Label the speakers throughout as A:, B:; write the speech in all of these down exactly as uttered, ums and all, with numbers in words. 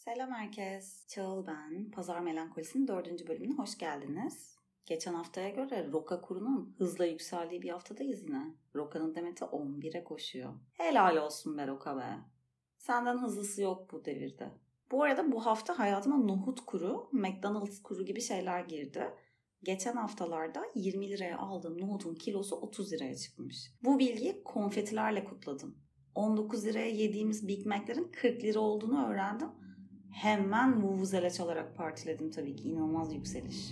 A: Selam herkes. Çağıl ben. Pazar Melankolisi'nin dördüncü bölümüne hoş geldiniz. Geçen haftaya göre Roka kurunun hızla yükseldiği bir haftadayız yine. Roka'nın demeti on bire koşuyor. Helal olsun be Roka be. Senden hızlısı yok bu devirde. Bu arada bu hafta hayatıma nohut kuru, McDonald's kuru gibi şeyler girdi. Geçen haftalarda yirmi liraya aldığım nohutun kilosu otuz liraya çıkmış. Bu bilgiyi konfetilerle kutladım. on dokuz liraya yediğimiz Big Mac'lerin kırk lira olduğunu öğrendim. Hemen vuvuzela çalarak partiledim tabii ki. İnanılmaz yükseliş.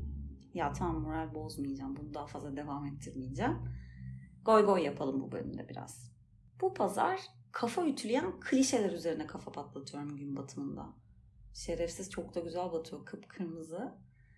A: Ya tamam, moral bozmayacağım. Bunu daha fazla devam ettirmeyeceğim. Goy goy yapalım bu bölümde biraz. Bu pazar kafa ütüleyen klişeler üzerine kafa patlatıyorum gün batımında. Şerefsiz çok da güzel batıyor, kıpkırmızı.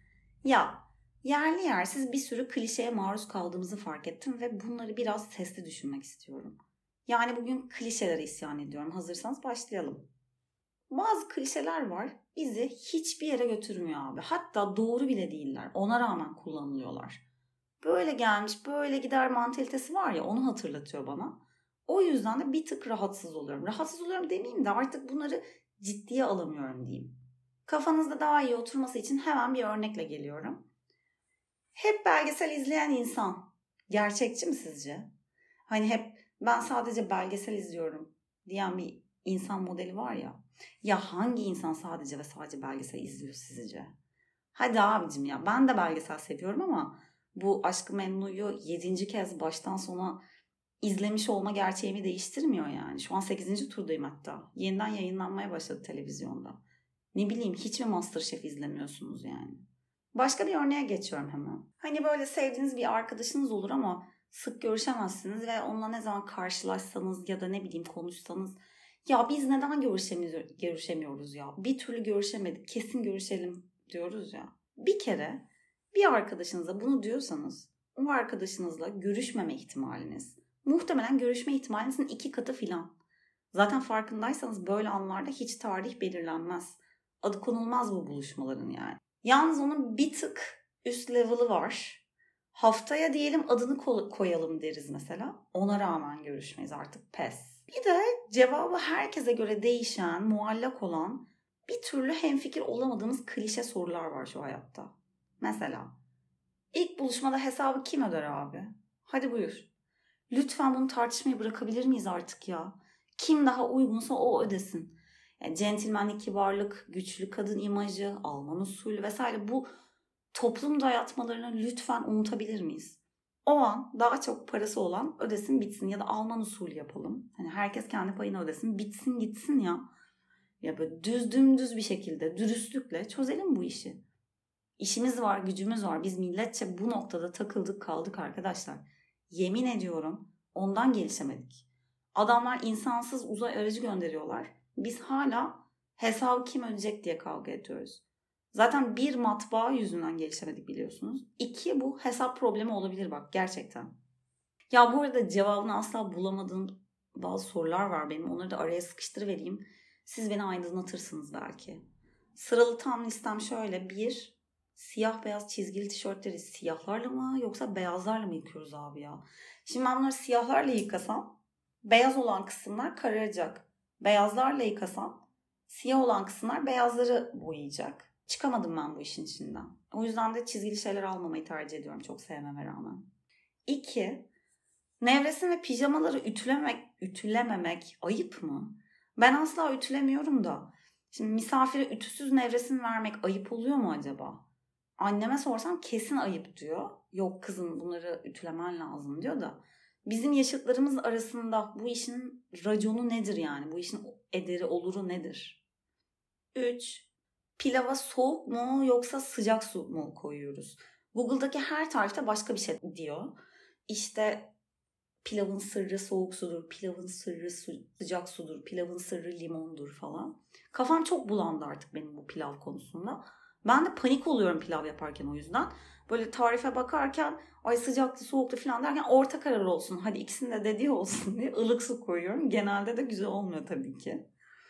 A: Ya yerli yersiz bir sürü klişeye maruz kaldığımızı fark ettim ve bunları biraz sesli düşünmek istiyorum. Yani bugün klişelere isyan ediyorum. Hazırsanız başlayalım. Bazı klişeler var, bizi hiçbir yere götürmüyor abi. Hatta doğru bile değiller. Ona rağmen kullanılıyorlar. Böyle gelmiş, böyle gider mantalitesi var ya, onu hatırlatıyor bana. O yüzden de bir tık rahatsız oluyorum. Rahatsız oluyorum demeyeyim de artık bunları ciddiye alamıyorum diyeyim. Kafanızda daha iyi oturması için hemen bir örnekle geliyorum. Hep belgesel izleyen insan gerçekçi mi sizce? Hani hep ben sadece belgesel izliyorum diyen bir insan modeli var ya. Ya hangi insan sadece ve sadece belgesel izliyor sizce? Hadi abicim ya, ben de belgesel seviyorum ama bu Aşk-ı Memnu'yu yedinci kez baştan sona izlemiş olma gerçeğimi değiştirmiyor yani. Şu an sekizinci turdayım hatta. Yeniden yayınlanmaya başladı televizyonda. Ne bileyim, hiç mi MasterChef izlemiyorsunuz yani? Başka bir örneğe geçiyorum hemen. Hani böyle sevdiğiniz bir arkadaşınız olur ama sık görüşemezsiniz ve onunla ne zaman karşılaşsanız ya da ne bileyim konuşsanız ya biz neden görüşemiyoruz, görüşemiyoruz ya? Bir türlü görüşemedik, kesin görüşelim diyoruz ya. Bir kere bir arkadaşınıza bunu diyorsanız o arkadaşınızla görüşmeme ihtimaliniz muhtemelen görüşme ihtimalinizin iki katı filan. Zaten farkındaysanız böyle anlarda hiç tarih belirlenmez. Adı konulmaz bu buluşmaların yani. Yalnız onun bir tık üst level'ı var. Haftaya diyelim adını koyalım deriz mesela. Ona rağmen görüşmeyiz, artık pes. Bir de cevabı herkese göre değişen, muallak olan, bir türlü hemfikir olamadığımız klişe sorular var şu hayatta. Mesela ilk buluşmada hesabı kim öder abi? Hadi buyur. Lütfen bunu tartışmayı bırakabilir miyiz artık ya? Kim daha uygunsa o ödesin. Yani centilmenlik, kibarlık, güçlü kadın imajı, Alman usulü vesaire, bu toplum dayatmalarını lütfen unutabilir miyiz? O an daha çok parası olan ödesin bitsin ya da Alman usulü yapalım. Hani herkes kendi payını ödesin, bitsin gitsin ya. Ya böyle düz dümdüz bir şekilde, dürüstlükle çözelim bu işi. İşimiz var, gücümüz var. Biz milletçe bu noktada takıldık kaldık arkadaşlar. Yemin ediyorum ondan gelişemedik. Adamlar insansız uzay aracı gönderiyorlar. Biz hala hesabı kim ödeyecek diye kavga ediyoruz. Zaten bir matbaa yüzünden gelişemedik biliyorsunuz. İki, bu hesap problemi olabilir bak gerçekten. Ya bu arada cevabını asla bulamadığım bazı sorular var benim. Onları da araya sıkıştırıvereyim. Siz beni aydınlatırsınız belki. Sıralı tam listem şöyle. Bir, siyah beyaz çizgili tişörtleri siyahlarla mı yoksa beyazlarla mı yıkıyoruz abi ya? Şimdi ben bunları siyahlarla yıkasam beyaz olan kısımlar kararacak. Beyazlarla yıkasam siyah olan kısımlar beyazları boyayacak. Çıkamadım ben bu işin içinden. O yüzden de çizgili şeyler almamayı tercih ediyorum çok sevmeme rağmen. İki, nevresim ve pijamaları ütülemek, ütülememek ayıp mı? Ben asla ütülemiyorum da. Şimdi misafire ütüsüz nevresim vermek ayıp oluyor mu acaba? Anneme sorsam kesin ayıp diyor. Yok kızım bunları ütülemen lazım diyor da. Bizim yaşıtlarımız arasında bu işin raconu nedir yani? Bu işin ederi oluru nedir? Üç, pilava soğuk mu yoksa sıcak su mu koyuyoruz? Google'daki her tarifte başka bir şey diyor. İşte pilavın sırrı soğuk sudur, pilavın sırrı su, sıcak sudur, pilavın sırrı limondur falan. Kafam çok bulandı artık benim bu pilav konusunda. Ben de panik oluyorum pilav yaparken o yüzden. Böyle tarife bakarken ay sıcaktı soğuktu falan derken orta karar olsun. Hadi ikisinin de dediği olsun diye ılık su koyuyorum. Genelde de güzel olmuyor tabii ki.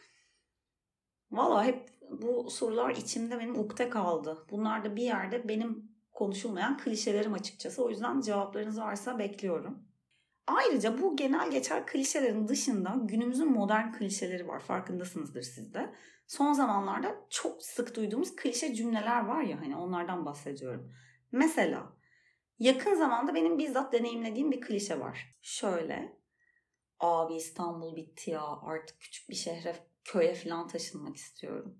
A: Valla hep bu sorular içimde benim ukde kaldı. Bunlar da bir yerde benim konuşulmayan klişelerim açıkçası. O yüzden cevaplarınız varsa bekliyorum. Ayrıca bu genel geçer klişelerin dışında günümüzün modern klişeleri var. Farkındasınızdır siz de. Son zamanlarda çok sık duyduğumuz klişe cümleler var ya, hani onlardan bahsediyorum. Mesela yakın zamanda benim bizzat deneyimlediğim bir klişe var. Şöyle: abi İstanbul bitti ya, artık küçük bir şehre, köye falan taşınmak istiyorum.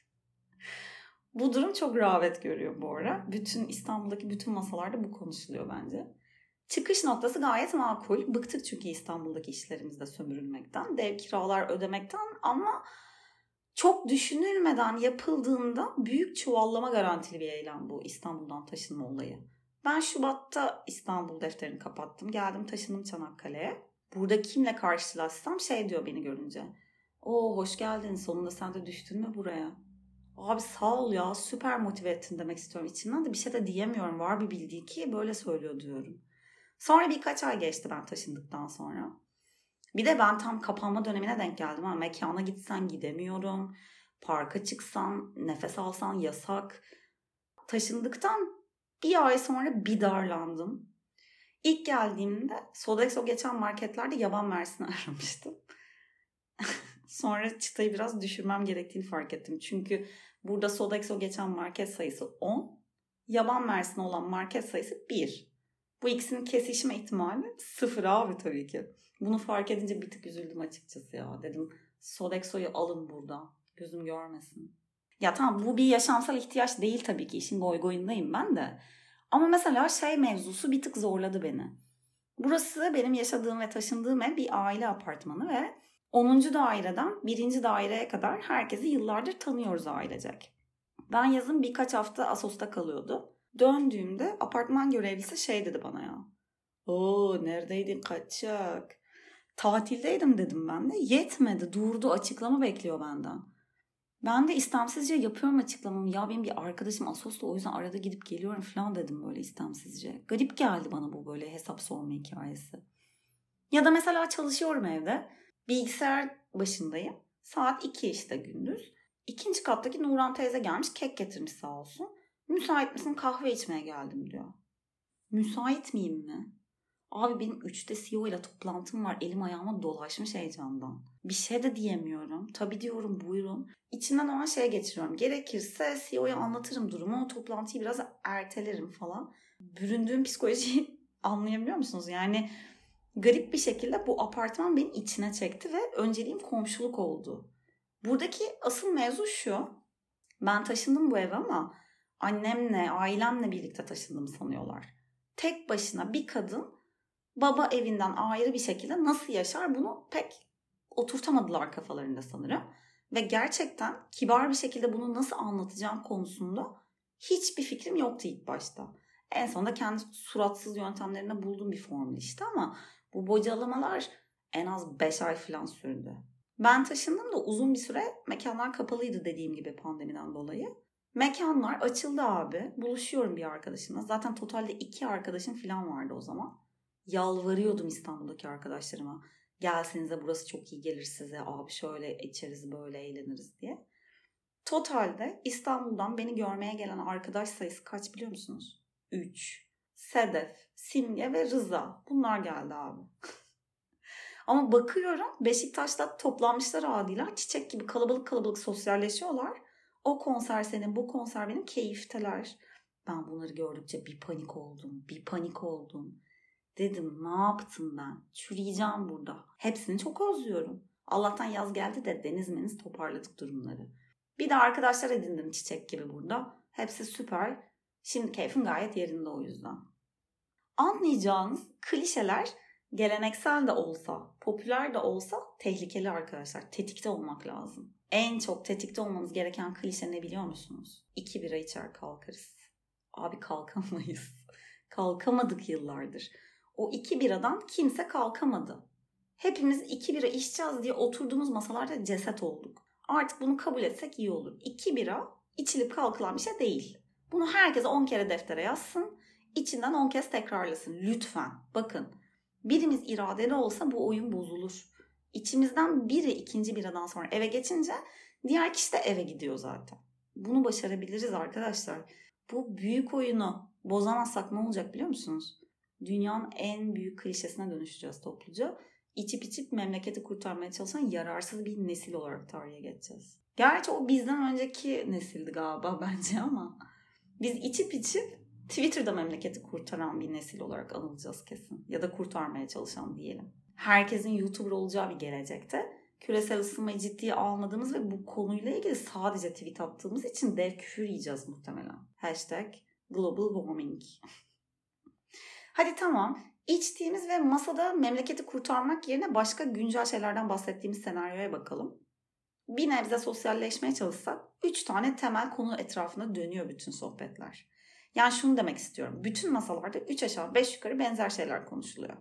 A: Bu durum çok rağbet görüyor bu ara. Bütün İstanbul'daki bütün masalarda bu konuşuluyor bence. Çıkış noktası gayet makul. Bıktık çünkü İstanbul'daki işlerimizde sömürülmekten, dev kiralar ödemekten, ama çok düşünülmeden yapıldığında büyük çuvallama garantili bir eylem bu İstanbul'dan taşınma olayı. Ben Şubat'ta İstanbul defterini kapattım. Geldim, taşındım Çanakkale'ye. Burada kimle karşılaşsam şey diyor beni görünce: "Oo, hoş geldin, sonunda sen de düştün mü buraya?" Abi sağ ol ya, süper motive ettin demek istiyorum. İçimden de bir şey de diyemiyorum. Var bir bildiği ki böyle söylüyor diyorum. Sonra birkaç ay geçti ben taşındıktan sonra. Bir de ben tam kapanma dönemine denk geldim. Ha, mekana gitsen gidemiyorum. Parka çıksan, nefes alsan yasak. Taşındıktan bir ay sonra bir darlandım. İlk geldiğimde Sodexo geçen marketlerde yaban mersini aramıştım. Sonra çıtayı biraz düşürmem gerektiğini fark ettim. Çünkü burada Sodexo geçen market sayısı on, yaban mersini olan market sayısı bir. Bu ikisinin kesişme ihtimali sıfır abi tabii ki. Bunu fark edince bir tık üzüldüm açıkçası ya. Dedim Sodexo'yu alın buradan, gözüm görmesin. Ya tamam, bu bir yaşamsal ihtiyaç değil tabii ki. İşin goygoyundayım ben de. Ama mesela şey mevzusu bir tık zorladı beni. Burası benim yaşadığım ve taşındığım ev bir aile apartmanı ve onuncu daireden birinci daireye kadar herkesi yıllardır tanıyoruz ailecek. Ben yazın birkaç hafta Assos'ta kalıyordu. Döndüğümde apartman görevlisi şey dedi bana ya: "Oo, neredeydin kaçak?" "Tatildeydim" dedim ben de. Yetmedi, durdu, açıklama bekliyor benden. Ben de istemsizce yapıyorum açıklamamı. Ya benim bir arkadaşım Assos'ta, o yüzden arada gidip geliyorum falan dedim böyle istemsizce. Garip geldi bana bu böyle hesap sorma hikayesi. Ya da mesela çalışıyorum evde. Bilgisayar başındayım. Saat iki işte gündüz. İkinci kattaki Nuran teyze gelmiş, kek getirmiş sağ olsun. "Müsait misin, kahve içmeye geldim" diyor. Müsait miyim mi? Abi benim üçte C E O ile toplantım var. Elim ayağıma dolaşmış heyecandan. Bir şey de diyemiyorum. Tabii diyorum, buyurun. İçimden o an şey geçiriyorum. Gerekirse C E O'ya anlatırım durumu. O toplantıyı biraz ertelerim falan. Büründüğüm psikolojiyi anlayabiliyor musunuz? Yani garip bir şekilde bu apartman beni içine çekti ve önceliğim komşuluk oldu. Buradaki asıl mevzu şu: ben taşındım bu eve ama annemle, ailemle birlikte taşındım sanıyorlar. Tek başına bir kadın baba evinden ayrı bir şekilde nasıl yaşar, bunu pek oturtamadılar kafalarında sanırım. Ve gerçekten kibar bir şekilde bunu nasıl anlatacağım konusunda hiçbir fikrim yoktu ilk başta. En sonunda kendi suratsız yöntemlerine bulduğum bir formül işte, ama bu bocalamalar en az beş ay falan sürdü. Ben taşındım da uzun bir süre mekanlar kapalıydı dediğim gibi pandemiden dolayı. Mekanlar açıldı abi. Buluşuyorum bir arkadaşımla. Zaten totalde iki arkadaşım falan vardı o zaman. Yalvarıyordum İstanbul'daki arkadaşlarıma: "Gelsenize, burası çok iyi gelir size. Abi şöyle içeriz, böyle eğleniriz" diye. Totalde İstanbul'dan beni görmeye gelen arkadaş sayısı kaç biliyor musunuz? üç. Sedef, Simge ve Rıza. Bunlar geldi abi. Ama bakıyorum Beşiktaş'ta toplanmışlar adiler. Çiçek gibi kalabalık kalabalık sosyalleşiyorlar. O konser senin, bu konser benim, keyifteler. Ben bunları gördükçe bir panik oldum. Bir panik oldum. Dedim ne yaptım ben? Çürüyeceğim burada. Hepsini çok özlüyorum. Allah'tan yaz geldi de deniz meniz toparladık durumları. Bir de arkadaşlar edindim çiçek gibi burada. Hepsi süper. Şimdi keyfim gayet yerinde o yüzden. Anlayacağınız klişeler geleneksel de olsa, popüler de olsa tehlikeli arkadaşlar. Tetikte olmak lazım. En çok tetikte olmanız gereken klişe ne biliyor musunuz? İki bira içer kalkarız. Abi kalkamayız. Kalkamadık yıllardır. O iki biradan kimse kalkamadı. Hepimiz iki bira içeceğiz diye oturduğumuz masalarda ceset olduk. Artık bunu kabul etsek iyi olur. İki bira içilip kalkılan bir şey değil. Bunu herkes on kere deftere yazsın. İçinden on kez tekrarlasın. Lütfen. Bakın. Birimiz iradeli olsa bu oyun bozulur. İçimizden biri ikinci biradan sonra eve geçince diğer kişi de eve gidiyor zaten. Bunu başarabiliriz arkadaşlar. Bu büyük oyunu bozamazsak ne olacak biliyor musunuz? dünyanın en büyük klişesine dönüşeceğiz topluca. İçip içip memleketi kurtarmaya çalışan yararsız bir nesil olarak tarihe geçeceğiz. Gerçi o bizden önceki nesildi galiba bence ama biz içip içip Twitter'da memleketi kurtaran bir nesil olarak anılacağız kesin. Ya da kurtarmaya çalışan diyelim. Herkesin YouTuber olacağı bir gelecekte küresel ısınmayı ciddiye almadığımız ve bu konuyla ilgili sadece tweet attığımız için dev küfür yiyeceğiz muhtemelen. Hashtag global warming. Hadi tamam. İçtiğimiz ve masada memleketi kurtarmak yerine başka güncel şeylerden bahsettiğimiz senaryoya bakalım. Bir nebze sosyalleşmeye çalışsak üç tane temel konu etrafında dönüyor bütün sohbetler. Yani şunu demek istiyorum. Bütün masalarda üç aşağı beş yukarı benzer şeyler konuşuluyor.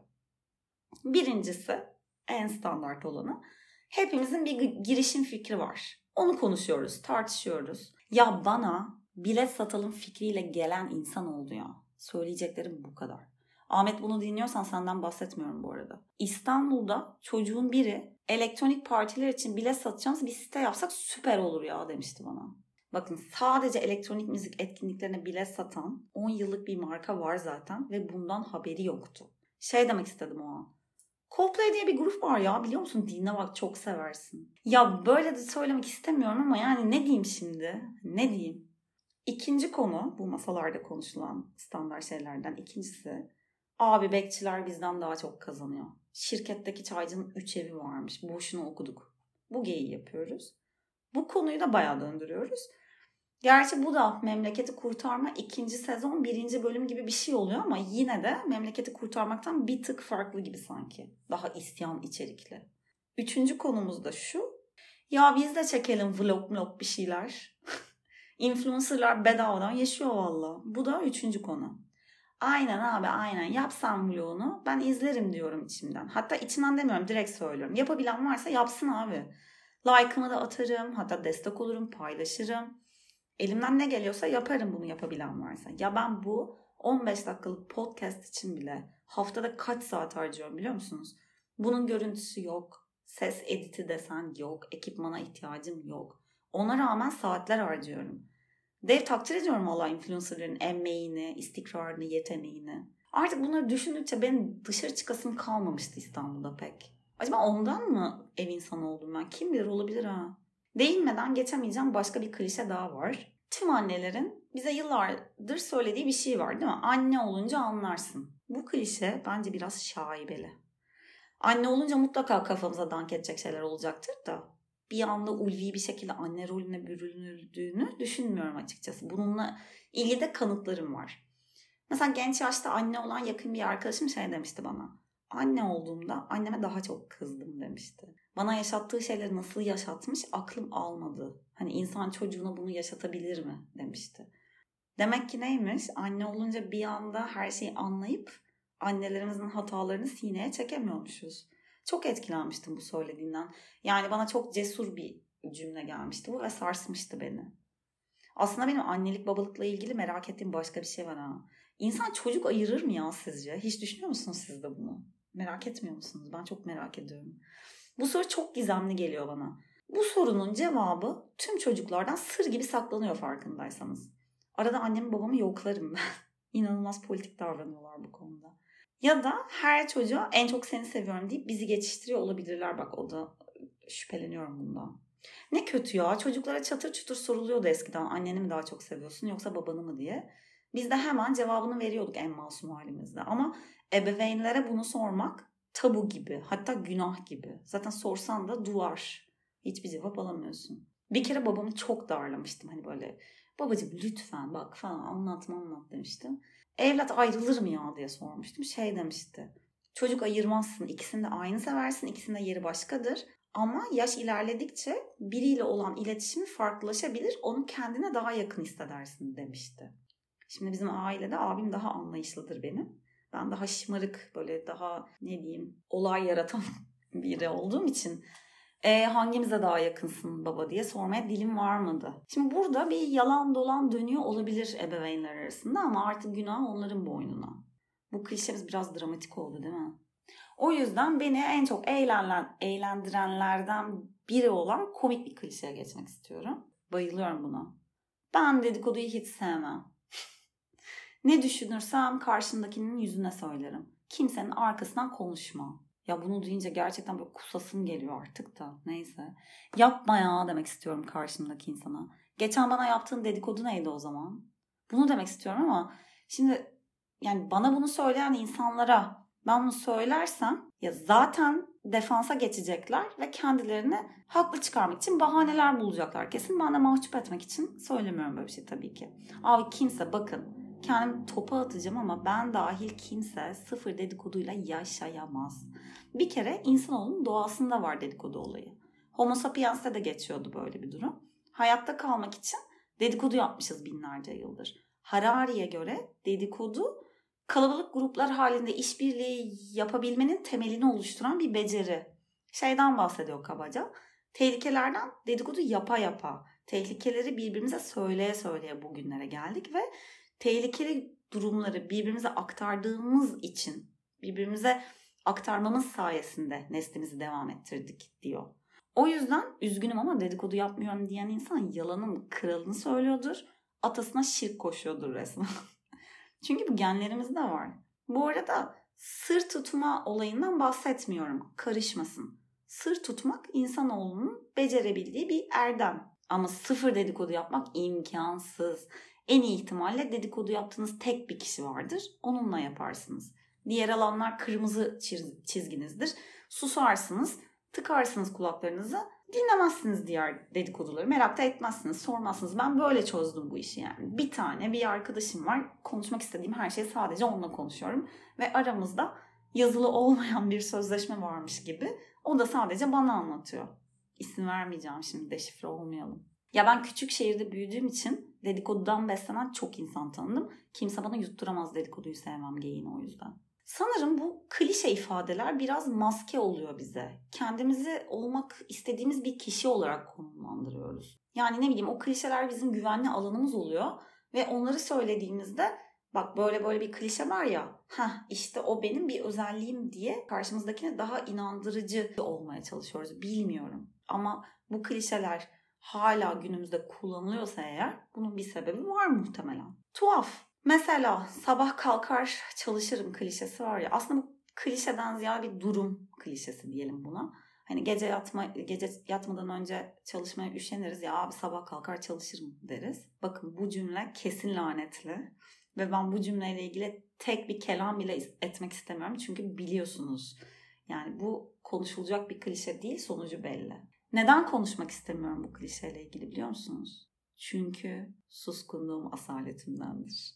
A: Birincisi en standart olanı. Hepimizin bir girişim fikri var. Onu konuşuyoruz, tartışıyoruz. Ya bana bilet satalım fikriyle gelen insan oldu ya. Söyleyeceklerim bu kadar. Ahmet bunu dinliyorsan senden bahsetmiyorum bu arada. İstanbul'da çocuğun biri elektronik partiler için bilet satacağımız bir site yapsak süper olur ya demişti bana. Bakın sadece elektronik müzik etkinliklerine bilet satan on yıllık bir marka var zaten ve bundan haberi yoktu. Şey demek istedim o an. Coldplay diye bir grup var ya biliyor musun? Dinle bak çok seversin. Ya böyle de söylemek istemiyorum ama yani ne diyeyim şimdi? Ne diyeyim? İkinci konu bu masalarda konuşulan standart şeylerden ikincisi. Abi bekçiler bizden daha çok kazanıyor. Şirketteki çaycının üç evi varmış. Boşuna okuduk. Bu geyiği yapıyoruz. Bu konuyu da bayağı döndürüyoruz. Gerçi bu da memleketi kurtarma ikinci sezon birinci bölüm gibi bir şey oluyor ama yine de memleketi kurtarmaktan bir tık farklı gibi sanki. Daha isyan içerikli. Üçüncü konumuz da şu. Ya biz de çekelim vlog vlog bir şeyler. Influencerlar bedavadan yaşıyor valla. Bu da üçüncü konu. Aynen abi aynen yapsam vlogunu ben izlerim diyorum içimden. Hatta içimden demiyorum direkt söylüyorum. Yapabilen varsa yapsın abi. Like'ımı da atarım hatta destek olurum paylaşırım. Elimden ne geliyorsa yaparım bunu yapabilen varsa. Ya ben bu on beş dakikalık podcast için bile haftada kaç saat harcıyorum biliyor musunuz? Bunun görüntüsü yok. Ses editi desen yok. Ekipmana ihtiyacım yok. Ona rağmen saatler harcıyorum. Dev takdir ediyorum valla influencerların emeğini, istikrarını, yeteneğini. Artık bunları düşündükçe benim dışarı çıkasım kalmamıştı İstanbul'da pek. Acaba ondan mı ev insanı oldum ben? Kim bilir olabilir ha. Değinmeden geçemeyeceğim başka bir klişe daha var. Tüm annelerin bize yıllardır söylediği bir şey var değil mi? Anne olunca anlarsın. Bu klişe bence biraz şaibeli. Anne olunca mutlaka kafamıza dank edecek şeyler olacaktır da bir anda ulvi bir şekilde anne rolüne bürünüldüğünü düşünmüyorum açıkçası. Bununla ilgili de kanıtlarım var. Mesela genç yaşta anne olan yakın bir arkadaşım şey demişti bana. Anne olduğumda anneme daha çok kızdım demişti. Bana yaşattığı şeyleri nasıl yaşatmış aklım almadı. Hani insan çocuğuna bunu yaşatabilir mi demişti. Demek ki neymiş? Anne olunca bir anda her şeyi anlayıp annelerimizin hatalarını sineye çekemiyormuşuz. Çok etkilenmiştim bu söylediğinden. Yani bana çok cesur bir cümle gelmişti bu ve sarsmıştı beni. Aslında benim annelik babalıkla ilgili merak ettiğim başka bir şey var ha. İnsan çocuk ayırır mı ya sizce? Hiç düşünüyor musunuz siz de bunu? Merak etmiyor musunuz? Ben çok merak ediyorum. Bu soru çok gizemli geliyor bana. Bu sorunun cevabı tüm çocuklardan sır gibi saklanıyor farkındaysanız. Arada annemi babamı yoklarım ben. İnanılmaz politik davranıyorlar bu konuda. Ya da her çocuğa en çok seni seviyorum deyip bizi geçiştiriyor olabilirler. Bak o da şüpheleniyorum bundan. Ne kötü ya. Çocuklara çatır çutur soruluyordu eskiden. Anneni mi daha çok seviyorsun yoksa babanı mı diye. Biz de hemen cevabını veriyorduk en masum halimizde. Ama ebeveynlere bunu sormak tabu gibi. Hatta günah gibi. Zaten sorsan da duvar. Hiçbir cevap alamıyorsun. Bir kere babamı çok darlamıştım. Hani böyle babacığım lütfen bak falan anlatma anlat demiştim. Evlat ayrılır mı ya diye sormuştum. Şey demişti. Çocuk ayırmazsın. İkisini de aynı seversin. İkisinin de yeri başkadır. Ama yaş ilerledikçe biriyle olan iletişimi farklılaşabilir. Onu kendine daha yakın hissedersin demişti. Şimdi bizim ailede abim daha anlayışlıdır benim. Ben daha şımarık böyle daha ne diyeyim olay yaratan biri olduğum için e, hangimize daha yakınsın baba diye sormaya dilim varmadı. Şimdi burada bir yalan dolan dönüyor olabilir ebeveynler arasında ama artık günah onların boynuna. Bu klişemiz biraz dramatik oldu değil mi? O yüzden beni en çok eğlenlen, eğlendirenlerden biri olan komik bir klişeye geçmek istiyorum. Bayılıyorum buna. Ben dedikoduyu hiç sevmem. Ne düşünürsem karşındakinin yüzüne söylerim. Kimsenin arkasından konuşma. Ya bunu duyunca gerçekten böyle kusasım geliyor artık da. Neyse. Yapma ya demek istiyorum karşımdaki insana. Geçen bana yaptığın dedikodu neydi o zaman? Bunu demek istiyorum ama şimdi yani bana bunu söyleyen insanlara ben bunu söylersem ya zaten defansa geçecekler ve kendilerini haklı çıkarmak için bahaneler bulacaklar. Kesin bana mahcup etmek için söylemiyorum böyle bir şey tabii ki. Abi kimse bakın kendimi topa atacağım ama ben dahil kimse sıfır dedikoduyla yaşayamaz. Bir kere insanoğlunun doğasında var dedikodu olayı. Homo sapiens'te de geçiyordu böyle bir durum. Hayatta kalmak için dedikodu yapmışız binlerce yıldır. Harari'ye göre dedikodu kalabalık gruplar halinde işbirliği yapabilmenin temelini oluşturan bir beceri. Şeyden bahsediyor kabaca. Tehlikelerden dedikodu yapa yapa, tehlikeleri birbirimize söyleye söyleye bugünlere geldik ve tehlikeli durumları birbirimize aktardığımız için, birbirimize aktarmamız sayesinde neslimizi devam ettirdik diyor. O yüzden üzgünüm ama dedikodu yapmıyorum diyen insan yalanın kralını söylüyordur. Atasına şirk koşuyordur resmen. Çünkü bu genlerimizde var. Bu arada sır tutma olayından bahsetmiyorum. Karışmasın. Sır tutmak insanoğlunun becerebildiği bir erdem. Ama sıfır dedikodu yapmak imkansız. En iyi ihtimalle dedikodu yaptığınız tek bir kişi vardır. Onunla yaparsınız. Diğer alanlar kırmızı çizginizdir. Susarsınız, tıkarsınız kulaklarınızı. Dinlemezsiniz diğer dedikoduları. Merak da etmezsiniz, sormazsınız. Ben böyle çözdüm bu işi yani. Bir tane bir arkadaşım var. Konuşmak istediğim her şeyi sadece onunla konuşuyorum. Ve aramızda yazılı olmayan bir sözleşme varmış gibi. O da sadece bana anlatıyor. İsim vermeyeceğim şimdi, deşifre olmayalım. Ya ben küçük şehirde büyüdüğüm için dedikodudan beslenen çok insan tanıdım. Kimse bana yutturamaz dedikoduyu sevmem geyiğini o yüzden. Sanırım bu klişe ifadeler biraz maske oluyor bize. Kendimizi olmak istediğimiz bir kişi olarak konumlandırıyoruz. Yani ne bileyim o klişeler bizim güvenli alanımız oluyor. Ve onları söylediğimizde bak böyle böyle bir klişe var ya, heh işte o benim bir özelliğim diye karşımızdakine daha inandırıcı olmaya çalışıyoruz. Bilmiyorum ama bu klişeler hala günümüzde kullanılıyorsa eğer bunun bir sebebi var muhtemelen. Tuhaf. Mesela sabah kalkar çalışırım klişesi var ya, aslında bu klişeden ziyade bir durum klişesi diyelim buna. Hani gece yatma gece yatmadan önce çalışmaya üşeniriz ya, abi sabah kalkar çalışırım deriz. Bakın bu cümle kesin lanetli ve ben bu cümleyle ilgili tek bir kelam bile etmek istemiyorum çünkü biliyorsunuz yani bu konuşulacak bir klişe değil, sonucu belli. Neden konuşmak istemiyorum bu klişeyle ilgili biliyor musunuz? Çünkü suskunluğum asaletimdendir.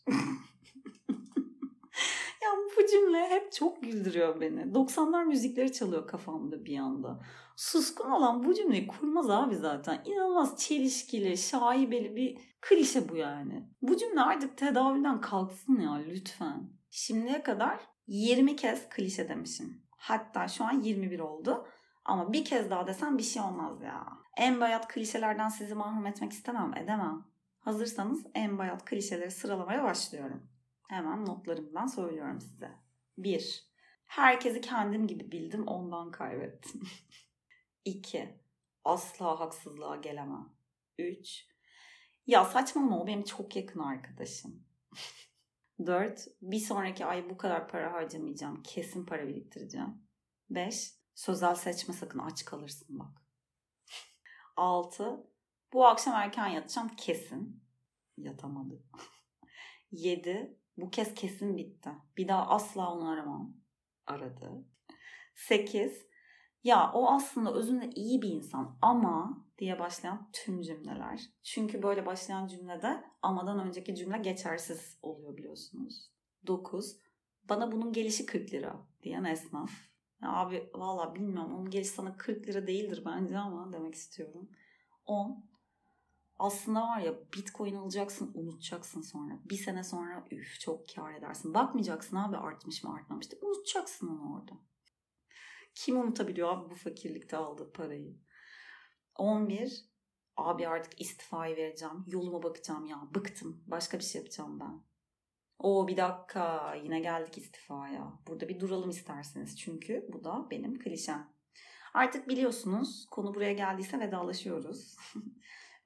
A: Ya bu cümle hep çok güldürüyor beni. doksanlar müzikleri çalıyor kafamda bir anda. Suskun olan bu cümleyi kurmaz abi zaten. İnanılmaz çelişkili, şaibeli bir klişe bu yani. Bu cümle artık tedavülden kalksın ya lütfen. Şimdiye kadar yirmi kez klişe demişim. Hatta şu an yirmi bir oldu. Ama bir kez daha desem bir şey olmaz ya. En bayat klişelerden sizi mahrum etmek istemem, edemem. Hazırsanız en bayat klişeleri sıralamaya başlıyorum. Hemen notlarımdan söylüyorum size. bir. Herkesi kendim gibi bildim, ondan kaybettim. iki. Asla haksızlığa gelemem. üç. Ya saçmalama, o benim çok yakın arkadaşım. dört. Bir sonraki ay bu kadar para harcamayacağım. Kesin para biriktireceğim. beş. Sözel seçme, sakın aç kalırsın bak. altı. Bu akşam erken yatacağım kesin. Yatamadı. yedi. Bu kez kesin bitti. Bir daha asla onu aramam. Aradı. sekiz. Ya o aslında özünde iyi bir insan ama diye başlayan tüm cümleler. Çünkü böyle başlayan cümlede amadan önceki cümle geçersiz oluyor biliyorsunuz. dokuz. Bana bunun gelişi kırk lira diyen esnaf. Ya abi valla bilmiyorum, onun gelişi sana kırk lira değildir bence ama demek istiyorum. on. Aslında var ya Bitcoin alacaksın, unutacaksın sonra. Bir sene sonra üf çok kar edersin. Bakmayacaksın abi artmış mı artmamış diye. Unutacaksın onu orada. Kim unutabiliyor abi bu fakirlikte aldığı parayı? on bir. Abi artık istifayı vereceğim. Yoluma bakacağım ya. Bıktım. Başka bir şey yapacağım ben. Oo bir dakika. Yine geldik istifaya. Burada bir duralım isterseniz. Çünkü bu da benim klişem. Artık biliyorsunuz konu buraya geldiyse vedalaşıyoruz.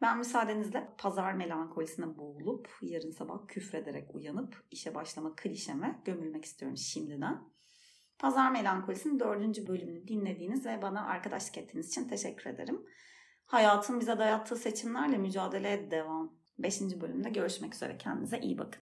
A: Ben müsaadenizle pazar melankolisine boğulup yarın sabah küfrederek uyanıp işe başlama klişeme gömülmek istiyorum şimdiden. Pazar Melankolisi'nin dördüncü bölümünü dinlediğiniz ve bana arkadaşlık ettiğiniz için teşekkür ederim. Hayatın bize dayattığı seçimlerle mücadeleye devam. Beşinci bölümde görüşmek üzere. Kendinize iyi bakın.